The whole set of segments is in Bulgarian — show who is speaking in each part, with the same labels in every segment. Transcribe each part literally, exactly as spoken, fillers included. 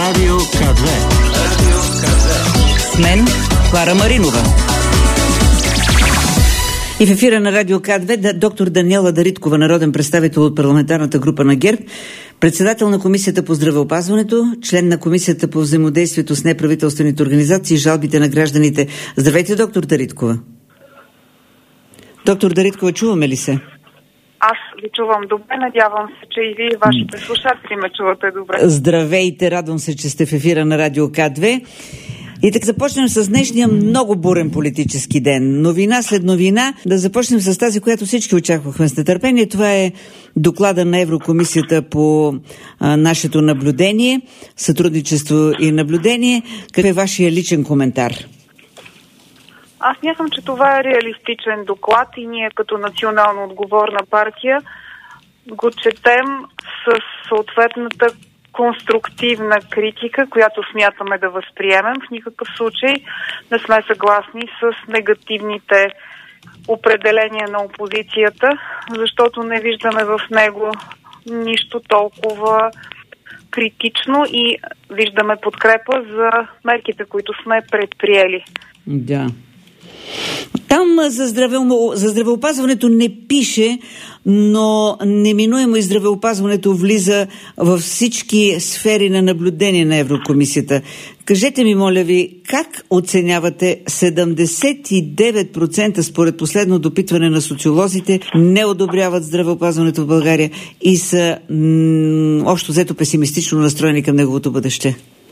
Speaker 1: Радио КА две. Радио КА две.
Speaker 2: С мен Клара Маринова. И в ефира на Радио КА две доктор Даниела Дариткова, народен представител от парламентарната група на ГЕРБ, председател на Комисията по здравеопазването, член на Комисията по взаимодействието с неправителствените организации и жалбите на гражданите. Здравейте, доктор Дариткова. Доктор Дариткова, чуваме ли се?
Speaker 3: Аз ви чувам добре, надявам се, че и вие, вашите слушатели, ме чувате добре.
Speaker 2: Здравейте, радвам се, че сте в ефира на Радио КА две. И така започнем с днешния много бурен политически ден. Новина след новина. Да започнем с тази, която всички очаквахме с нетърпение. Това е доклада на Еврокомисията по а, нашето наблюдение, сътрудничество и наблюдение. Какъв е вашия личен коментар?
Speaker 3: Аз мятам, че това е реалистичен доклад и ние като национално отговорна партия го четем с съответната конструктивна критика, която смятаме да възприемем. В никакъв случай не сме съгласни с негативните определения на опозицията, защото не виждаме в него нищо толкова критично и виждаме подкрепа за мерките, които сме предприели.
Speaker 2: Да. Там за, здраве, за здравеопазването не пише, но неминуемо и здравеопазването влиза във всички сфери на наблюдение на Еврокомисията. Кажете ми, моля ви, как оценявате седемдесет и девет процента според последно допитване на социолозите не одобряват здравеопазването в България и са м- общо взето песимистично настроени към неговото бъдеще?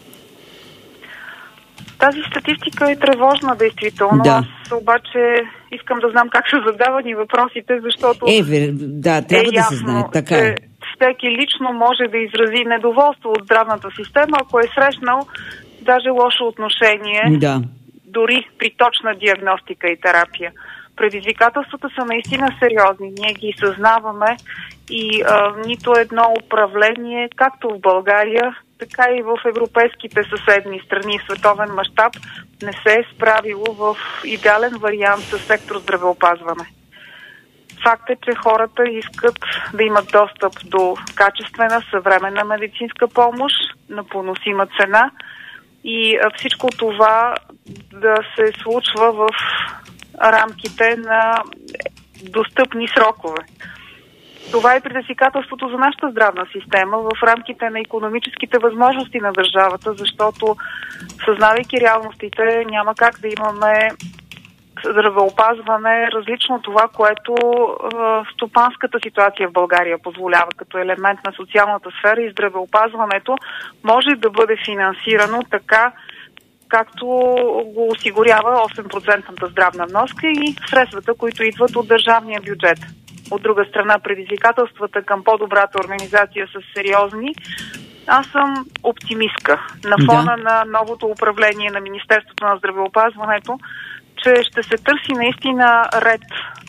Speaker 3: Тази статистика е тревожна, действително.
Speaker 2: Да.
Speaker 3: Аз обаче искам да знам как са задавани въпросите, защото
Speaker 2: е, да, трябва
Speaker 3: е
Speaker 2: да
Speaker 3: ясно,
Speaker 2: се знае. Така
Speaker 3: че
Speaker 2: е.
Speaker 3: всеки лично може да изрази недоволство от здравната система, ако е срещнал даже лошо отношение,
Speaker 2: да.
Speaker 3: дори при точна диагностика и терапия. Предизвикателствата са наистина сериозни. Ние ги съзнаваме и а, нито едно управление, както в България, така и в европейските съседни страни в световен мащаб, не се е справило в идеален вариант със сектор здравеопазване. Факт е, че хората искат да имат достъп до качествена, съвременна медицинска помощ на поносима цена и всичко това да се случва в рамките на достъпни срокове. Това е предизвикателството за нашата здравна система в рамките на икономическите възможности на държавата, защото, съзнавайки реалностите, няма как да имаме здравеопазване различно от това, което е, стопанската ситуация в България позволява като елемент на социалната сфера, и здравеопазването може да бъде финансирано така, както го осигурява осем процента здравна вноска и средствата, които идват от държавния бюджет. От друга страна, предизвикателствата към по-добрата организация са сериозни. Аз съм оптимистка на фона да. на новото управление на Министерството на здравеопазването, че ще се търси наистина ред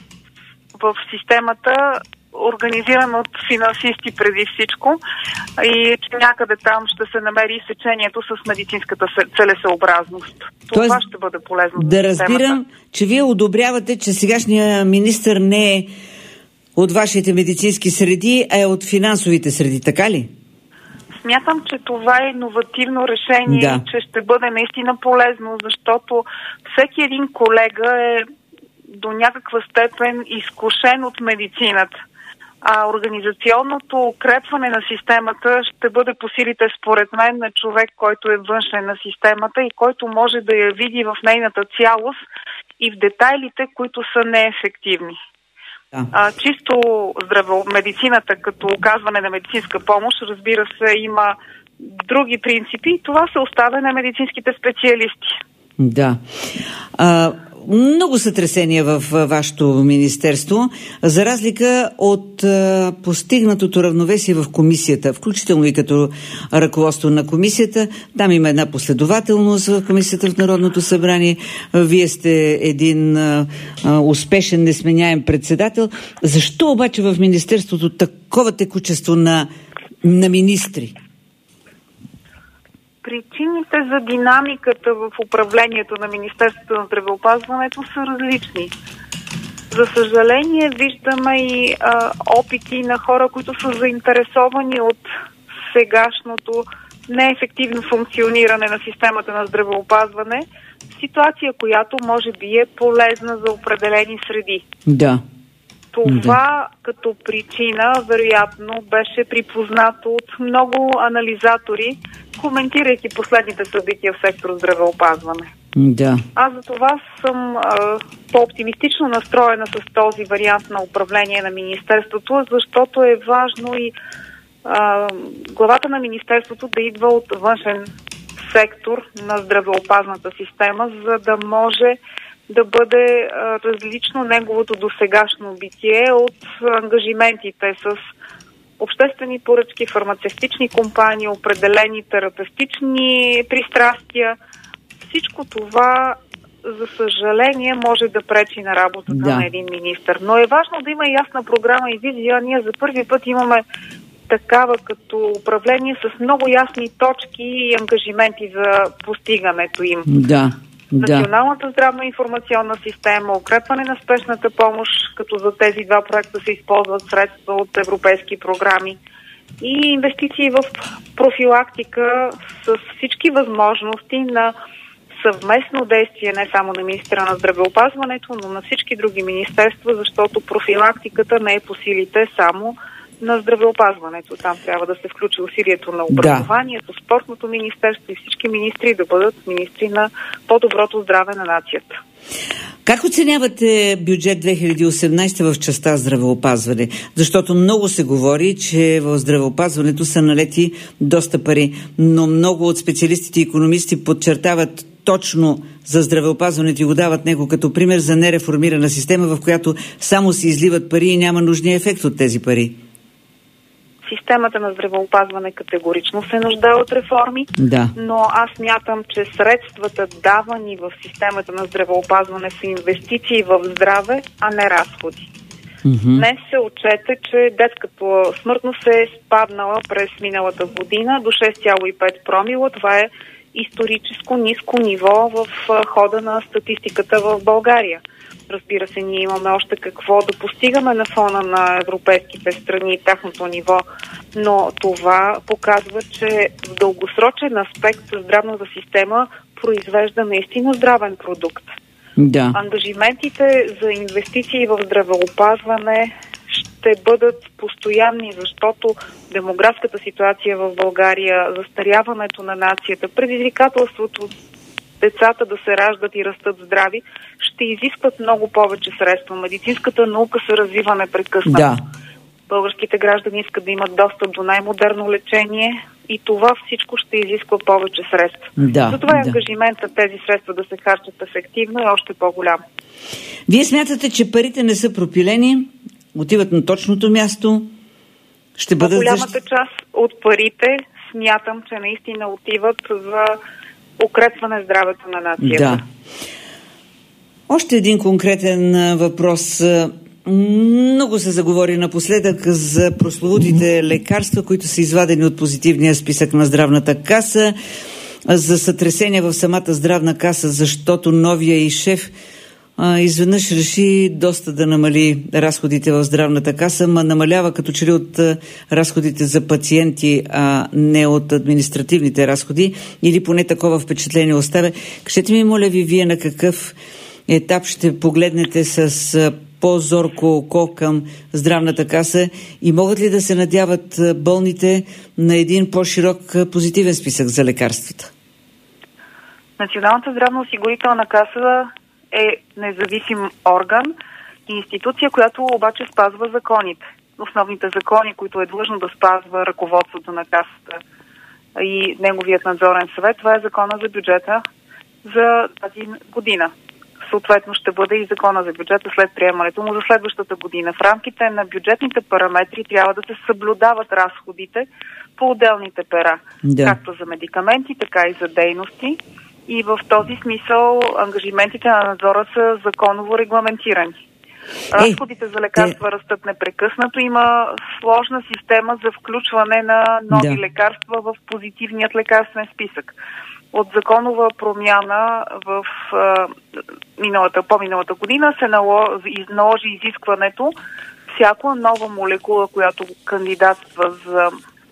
Speaker 3: в системата, организиран от финансисти преди всичко, и че някъде там ще се намери сечението с медицинската целесъобразност. Това Тоест, ще бъде полезно
Speaker 2: да
Speaker 3: за системата.
Speaker 2: Разбирам, че вие одобрявате, че сегашния министър не е от вашите медицински среди, а е от финансовите среди, така ли?
Speaker 3: Смятам, че това е иновативно решение,
Speaker 2: да.
Speaker 3: че ще бъде наистина полезно, защото всеки един колега е до някаква степен изкушен от медицината. А организационното укрепване на системата ще бъде по силите, според мен, на човек, който е външен на системата и който може да я види в нейната цялост и в детайлите, които са неефективни. Да. А, чисто здраво, медицината като оказване на медицинска помощ, разбира се, има други принципи и това се оставя на медицинските специалисти.
Speaker 2: Да. А, много сътресения в вашето министерство, за разлика от а, постигнатото равновесие в комисията, включително и като ръководство на комисията. Там има една последователност в комисията в Народното събрание. Вие сте един а, а, успешен, несменяем председател. Защо обаче в министерството такова текучество на, на министри?
Speaker 3: Причините за динамиката в управлението на Министерството на здравеопазването са различни. За съжаление, виждаме и а, опити на хора, които са заинтересовани от сегашното неефективно функциониране на системата на здравеопазване, ситуация, която може би е полезна за определени среди.
Speaker 2: Да.
Speaker 3: Това да. като причина, вероятно, беше припознато от много анализатори, коментирайки последните събития в сектор здравеопазване.
Speaker 2: Да.
Speaker 3: Аз за това съм а, по-оптимистично настроена с този вариант на управление на Министерството, защото е важно и а, главата на Министерството да идва от външен сектор на здравеопазната система, за да може да бъде а, различно неговото досегашно битие от ангажиментите с обществени поръчки, фармацевтични компании, определени терапевтични пристрастия. Всичко това, за съжаление, може да пречи на работата да. на един министър. Но е важно да има ясна програма и визия. Ние за първи път имаме такава като управление с много ясни точки и ангажименти за постигането им.
Speaker 2: Да.
Speaker 3: Националната здравна информационна система, укрепване на спешната помощ, като за тези два проекта се използват средства от европейски програми, и инвестиции в профилактика с всички възможности на съвместно действие не само на министра на здравеопазването, но на всички други министерства, защото профилактиката не е по силите само на здравеопазването. Там трябва да се включи усилието на образованието, да. спортното министерство и всички министри да бъдат министри на по-доброто здраве на нацията.
Speaker 2: Как оценявате бюджет две хиляди и осемнадесета в частта здравеопазване? Защото много се говори, че в здравеопазването са налети доста пари, но много от специалистите и икономисти подчертават точно за здравеопазването и го дават него като пример за нереформирана система, в която само се изливат пари и няма нужния ефект от тези пари.
Speaker 3: Системата на здравеопазване категорично се нуждае от реформи, да. но аз смятам, че средствата давани в системата на здравеопазване са инвестиции в здраве, а не разходи. Mm-hmm. Днес се отчете, че детската смъртност е спаднала през миналата година до шест цяло и пет промила. Това е историческо ниско ниво в хода на статистиката в България. Разбира се, ние имаме още какво да постигаме на фона на европейските страни и тяхното ниво, но това показва, че в дългосрочен аспект здравната система произвежда наистина здравен продукт.
Speaker 2: Да.
Speaker 3: Ангажиментите за инвестиции в здравеопазване ще бъдат постоянни, защото демографската ситуация в България, застаряването на нацията, предизвикателството децата да се раждат и растат здрави, ще изискват много повече средства. Медицинската наука се развива непрекъснато. Да. Българските граждани искат да имат достъп до най-модерно лечение и това всичко ще изисква повече средства. Да, Затова е да. ангажиментът тези средства да се харчат ефективно е още по-голям.
Speaker 2: Вие смятате, че парите не са пропилени, отиват на точното място, ще бъдат...
Speaker 3: Голямата защ... част от парите смятам, че наистина отиват за укрепване здравето на нацията.
Speaker 2: Да. Още един конкретен въпрос. Много се заговори напоследък за прословутите лекарства, които са извадени от позитивния списък на здравната каса, за сътресения в самата здравна каса, защото новия и шеф а, изведнъж реши доста да намали разходите в здравната каса, ма намалява като че ли от а, разходите за пациенти, а не от административните разходи, или поне такова впечатление оставя. Кажете ми, моля ви, вие на какъв етап ще погледнете с а, по-зорко око към здравната каса и могат ли да се надяват болните на един по-широк позитивен списък за лекарствата?
Speaker 3: Националната здравноосигурителна каса е независим орган и институция, която обаче спазва законите. Основните закони, които е длъжно да спазва ръководството на касата и неговият надзорен съвет, това е закона за бюджета за тази година. Съответно ще бъде и закона за бюджета след приемането му за следващата година. В рамките на бюджетните параметри трябва да се съблюдават разходите по отделните пера, да. както за медикаменти, така и за дейности. И в този смисъл ангажиментите на надзора са законово регламентирани. Разходите за лекарства е... растат непрекъснато. Има сложна система за включване на нови да. лекарства в позитивният лекарствен списък. От законова промяна в а, миналата, по-миналата година се наложи, наложи изискването всяка нова молекула, която кандидатства за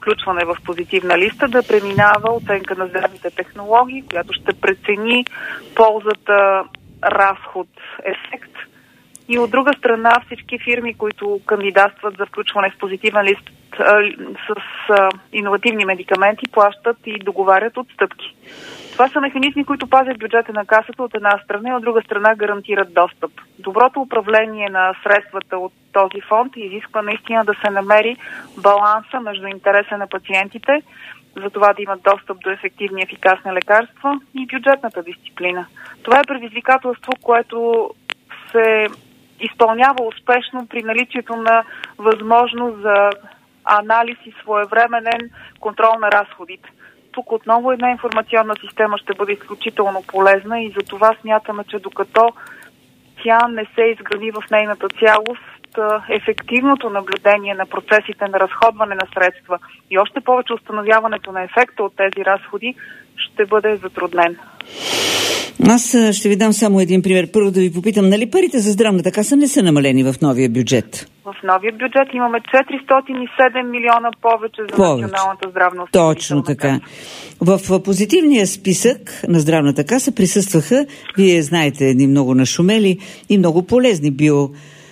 Speaker 3: включване в позитивна листа да преминава оценка на здравните технологии, която ще прецени ползата, разход, ефект. И от друга страна всички фирми, които кандидатстват за включване в позитивен лист а, с а, иновативни медикаменти, плащат и договарят отстъпки. Това са механизми, които пазят бюджета на Касата от една страна и от друга страна гарантират достъп. Доброто управление на средствата от този фонд изисква наистина да се намери баланса между интереса на пациентите, за това да имат достъп до ефективни и ефикасни лекарства, и бюджетната дисциплина. Това е предизвикателство, което се изпълнява успешно при наличието на възможност за анализ и своевременен контрол на разходите. Тук отново една информационна система ще бъде изключително полезна и за това смятаме, че докато тя не се изгради в нейната цялост, ефективното наблюдение на процесите на разходване на средства и още повече установяването на ефекта от тези разходи ще бъде затруднен.
Speaker 2: Аз ще ви дам само един пример. Първо да ви попитам, нали парите за здравната каса не са намалени в новия бюджет?
Speaker 3: В новия бюджет имаме четиристотин и седем милиона повече за повече. Националната здравна
Speaker 2: Точно така. В позитивния списък на здравната каса присъстваха, вие знаете, едни много нашумели и много полезни био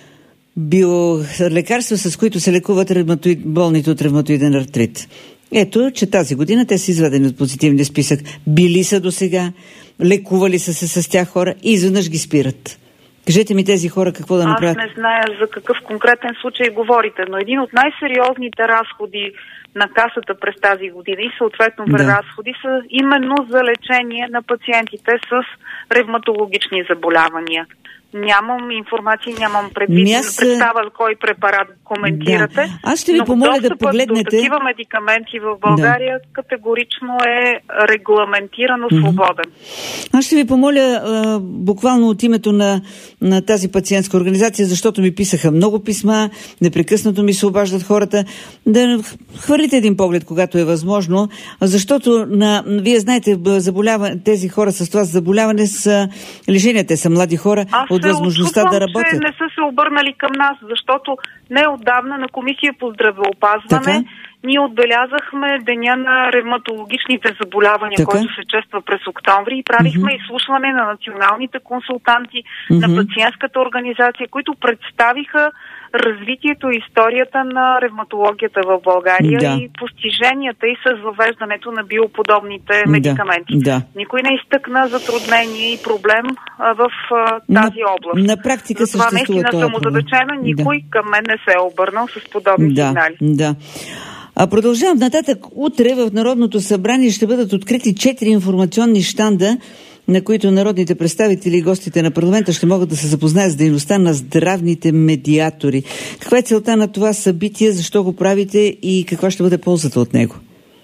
Speaker 2: биолекарства, с които се лекуват ревматоид, болните от ревматоиден артрит. Ето, че тази година те са извадени от позитивния списък. Били са досега, лекували са се с тях хора и изведнъж ги спират. Кажете ми тези хора какво да направят.
Speaker 3: Аз не зная за какъв конкретен случай говорите, но един от най-сериозните разходи на Касата през тази година и съответно преразходи да. са именно за лечение на пациентите с ревматологични заболявания. Нямам информация, нямам предвид, аз... представа кой препарат коментирате.
Speaker 2: Да. Аз ще ви помоля да погледнете.
Speaker 3: До такива медикаменти в България да. категорично е регламентирано mm-hmm. свободен.
Speaker 2: Аз ще ви помоля а, буквално от името на, на тази пациентска организация, защото ми писаха много писма, непрекъснато ми се обаждат хората, да хвърлите един поглед, когато е възможно, защото на, вие знаете, заболява, тези хора с това заболяване са лишения, те са млади хора.
Speaker 3: Аз
Speaker 2: от възможността да работят.
Speaker 3: Че не са се обърнали към нас, защото не отдавна на Комисия по здравеопазване така? Ние отбелязахме Деня на ревматологичните заболявания, така? Който се чества през октомври, и правихме mm-hmm. изслушване на националните консултанти, mm-hmm. на пациентската организация, които представиха развитието и историята на ревматологията в България да. и постиженията и с въвеждането на биоподобните медикаменти.
Speaker 2: Да. Да.
Speaker 3: Никой не изтъкна затруднение и проблем а, в а, тази
Speaker 2: на,
Speaker 3: област.
Speaker 2: На практика
Speaker 3: съществува това. Това наистина съм озадачена. Никой да. към мен не се е обърнал с подобни
Speaker 2: да.
Speaker 3: сигнали.
Speaker 2: Да. А продължавам нататък. Утре в Народното събрание ще бъдат открити четири информационни щанда, на които народните представители и гостите на парламента ще могат да се запознаят с дейността на здравните медиатори. Каква е целта на това събитие, защо го правите и каква ще бъде ползата от него?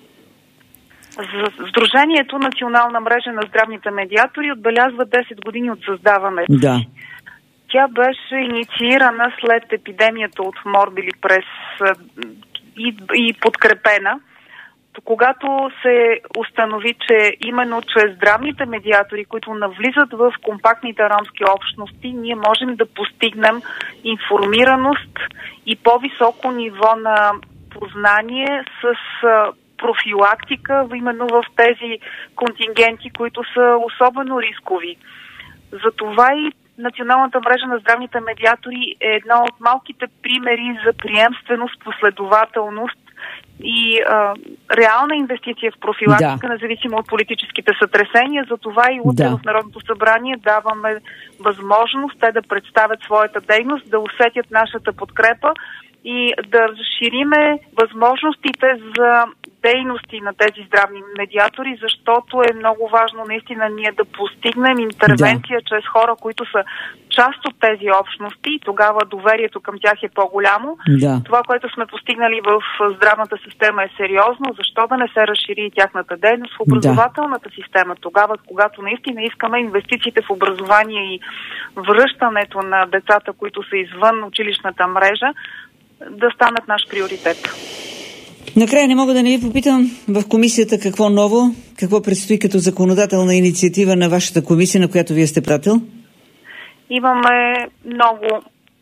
Speaker 3: Сдружението Национална мрежа на здравните медиатори отбелязва десет години от създаването.
Speaker 2: Да.
Speaker 3: Тя беше инициирана след епидемията от морбили през и, и подкрепена, когато се установи, че именно чрез здравните медиатори, които навлизат в компактните ромски общности, ние можем да постигнем информираност и по-високо ниво на познание с профилактика именно в тези контингенти, които са особено рискови. Затова и Националната мрежа на здравните медиатори е едно от малките примери за приемственост, последователност и а, реална инвестиция в профилактика, да. независимо от политическите сътресения. Затова и утре да. в Народното събрание даваме възможност те да представят своята дейност, да усетят нашата подкрепа и да разшириме възможностите за дейности на тези здравни медиатори, защото е много важно наистина ние да постигнем интервенция да. чрез хора, които са част от тези общности и тогава доверието към тях е по-голямо. Да. Това, което сме постигнали в здравната система е сериозно. Защо да не се разшири и тяхната дейност в образователната да. система? Тогава, когато наистина искаме инвестициите в образование и връщането на децата, които са извън училищната мрежа, да станат наш приоритет.
Speaker 2: Накрая не мога да не ви попитам в комисията какво ново, какво предстои като законодателна инициатива на вашата комисия, на която вие сте пратил?
Speaker 3: Имаме много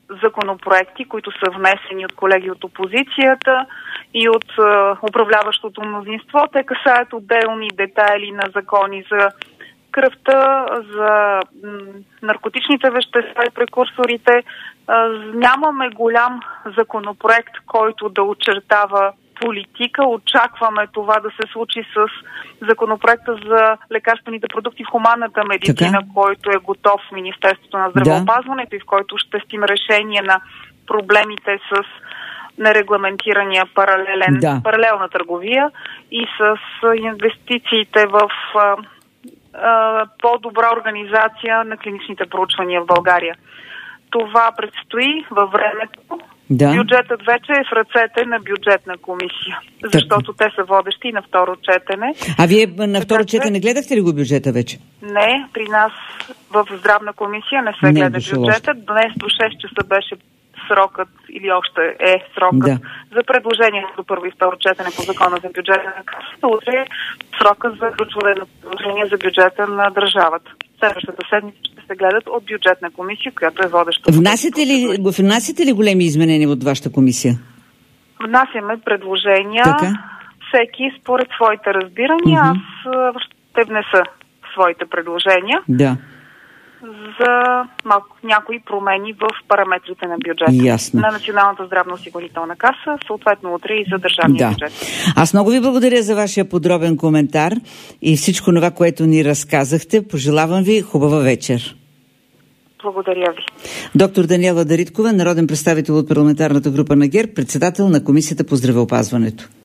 Speaker 3: законопроекти, които са внесени от колеги от опозицията и от е, управляващото мнозинство. Те касаят отделни детайли на закони за кръвта, за м, наркотичните вещества и прекурсорите. Е, нямаме голям законопроект, който да очертава политика. Очакваме това да се случи с законопроекта за лекарствените продукти в хуманната медицина, така, който е готов в Министерството на здравеопазването, да, и в който ще стим решение на проблемите с нерегламентирания паралелен, да. паралелна търговия и с инвестициите в а, а, по-добра организация на клиничните проучвания в България. Това предстои във времето. Да. Бюджетът вече е в ръцете на бюджетна комисия, защото так. те са водещи на второ четене.
Speaker 2: А вие на второ така, четене гледахте ли го бюджета вече?
Speaker 3: Не, при нас в здравна комисия не се не гледа бюджета. Днес до шест часа беше срокът, или още е срокът, да. за предложение до първо и второ четене по закона за бюджета на касата. Утре е срокът за включване на предложение за бюджета на държавата. Следващата седмица ще се гледат от бюджетна комисия, която е водеща.
Speaker 2: Внасяте ли, внасяте ли големи изменения от вашата комисия?
Speaker 3: Внасяме предложения, така? Всеки според своите разбирания. Mm-hmm. Аз ще внеса своите предложения. Да. За малко, някои промени в параметрите на бюджета. Ясно. На Националната здравноосигурителна каса, съответно утре и за държавния да. бюджет.
Speaker 2: Аз много ви благодаря за вашия подробен коментар и всичко това, което ни разказахте. Пожелавам ви хубава вечер.
Speaker 3: Благодаря ви.
Speaker 2: Доктор Даниела Дариткова, народен представител от парламентарната група на ГЕРБ, председател на Комисията по здравеопазването.